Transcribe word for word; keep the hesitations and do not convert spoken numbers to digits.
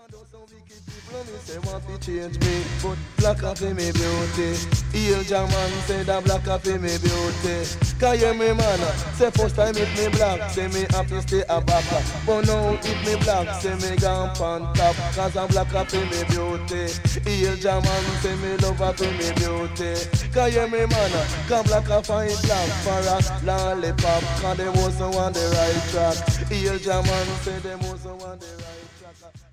Some wicked people me say want to change me, but black coffee me beauty. Heel German say that black coffee me beauty. Cause yeah me man, say first time if me black, say me happy stay a back. But now if me black, say me gone on top. Cause I'm black coffee me beauty. Heel German say me love her to me beauty. Cause yeah me man, cause black coffee black for a lollipop. Cause they wasn't on the right track. Heel German say they wasn't on the right track.